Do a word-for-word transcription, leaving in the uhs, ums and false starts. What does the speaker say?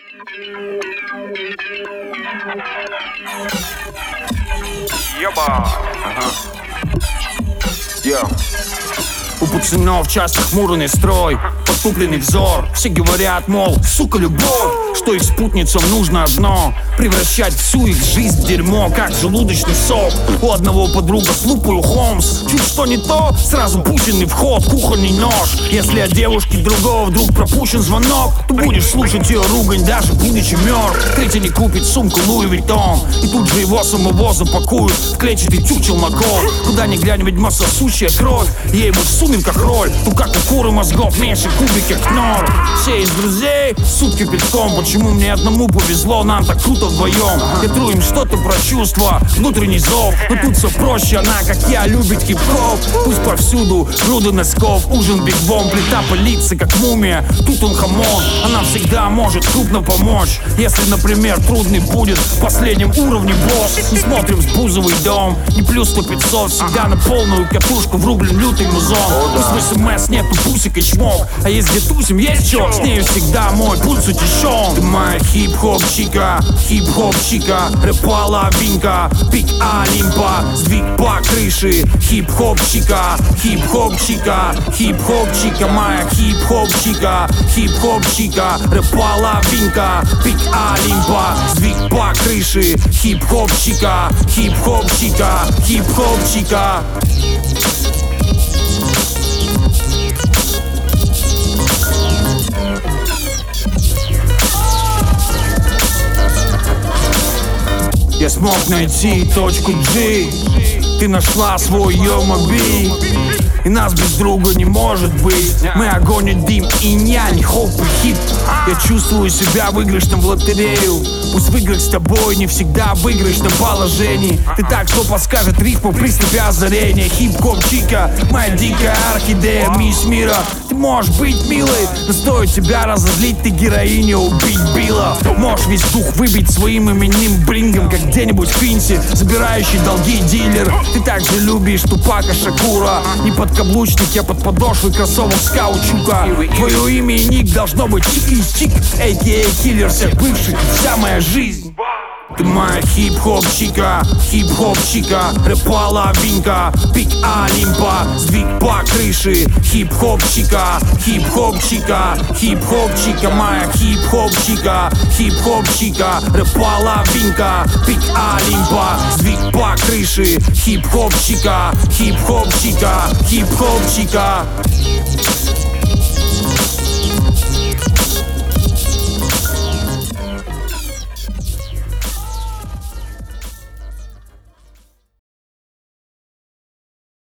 Еба. Ага. Yeah. У пацанов часто хмурный строй, потупленный взор. Все говорят, мол, сука, любовь, что их спутницам нужно одно: превращать всю их жизнь в дерьмо, как желудочный сок. У одного подруга с лупой, у Холмс чуть что не то, сразу пущенный в ход кухонный нож. Если от девушки другого вдруг пропущен звонок, то будешь слушать ее ругань, даже будучи мертв. Третий не купит сумку Луи Виттон, и тут же его самого запакуют в клетчатый тюк челноков. Куда ни глянь, ведьма сосущая кровь, ей бы всунем как роль. Ну как у куры мозгов меньше кубики кнор. Все из друзей сутки пешком. Почему мне одному повезло, нам так круто вдвоем? Я тру им что-то про чувства, внутренний зов. Но тут все проще, она, как я, любит хип-хоп. Пусть повсюду груды носков, ужин биг-бом, плита пылится, как мумия, тут он хамон. Она всегда может крупно помочь, если, например, трудный будет в последнем уровне босс. Не смотрим с Бузовый дом, не плюс сто пятьсот, всегда на полную катушку врублен лютый музон. Пусть в СМС нету пусик и чмок, а есть где тусим, есть чё, с нею всегда мой пульс утешен. Ты моя хип-хоп-чика, хип-хоп-чика, рэп-половинка, пик Олимпа, сдвиг по крыше. Хип-хоп-чика, хип-хоп-чика, хип-хоп-чика, моя хип-хоп-чика, хип-хоп-чика, рэп-половинка, пик Олимпа, сдвиг по крыше. Хип-хоп-чика, хип-хоп-чика, хип-хоп-чика. Я смог найти точку G, ты нашла свой йомоби, и нас без друга не может быть. Мы огонь и дым, инь-янь, хоп и хип. Я чувствую себя выигрышным в лотерею. Пусть выиграть с тобой не всегда в выигрышном положении. Ты так, что подскажет рифму в приступе озарения. Хип-хоп-чика, моя дикая орхидея, мисс мира. Ты можешь быть милой, но стоит тебя разозлить, ты героиня убить Билла. Можешь весь дух выбить своим именным блингом, как где-нибудь в Квинсе, забирающий долги дилер. Ты также любишь Тупака Шакура. Не подкаблучник, я под подошвой кроссовок с каучука. Твое имя и ник должно быть чик-чик, а.к.а. киллер всех бывших, вся моя жизнь. Ты моя хип-хоп-чика, хип-хоп-чика, рэп-половинка, пик Олимпа, сдвиг по крыше. Хип-хоп-чика, хип-хоп-чика, хип-хоп-чика, моя хип-хоп-чика, хип-хоп-чика, рэп-половинка, пик Олимпа, сдвиг по крыше. Хип-хоп-чика, хип-хоп-чика, хип-хоп-чика.